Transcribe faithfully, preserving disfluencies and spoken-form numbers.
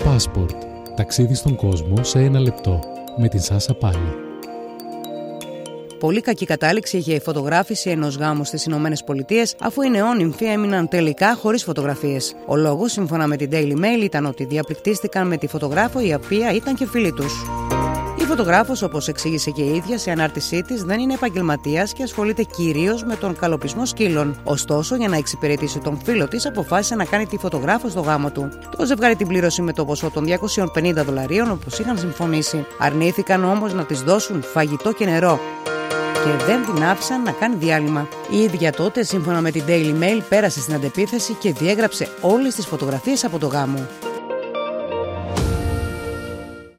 Passport. Ταξίδι στον κόσμο σε ένα λεπτό. Με την Σάσα Πάλι. Πολύ κακή κατάληξη είχε η φωτογράφηση ενός γάμου στις Ηνωμένες Πολιτείες, αφού οι νεόνυμφοι έμειναν τελικά χωρίς φωτογραφίες. Ο λόγος, σύμφωνα με την Daily Mail, ήταν ότι διαπληκτίστηκαν με τη φωτογράφο, η οποία ήταν και φίλη τους. Η φωτογράφος, όπως εξήγησε και η ίδια σε ανάρτησή της, δεν είναι επαγγελματίας και ασχολείται κυρίως με τον καλοπισμό σκύλων. Ωστόσο, για να εξυπηρετήσει τον φίλο της, αποφάσισε να κάνει τη φωτογράφο στο γάμο του. Το ζευγάρι την πλήρωσε με το ποσό των διακόσιων πενήντα δολαρίων, όπως είχαν συμφωνήσει. Αρνήθηκαν όμως να της δώσουν φαγητό και νερό και δεν την άφησαν να κάνει διάλειμμα. Η ίδια τότε, σύμφωνα με την Daily Mail, πέρασε στην αντεπίθεση και διέγραψε όλες τις φωτογραφίες από το γάμο.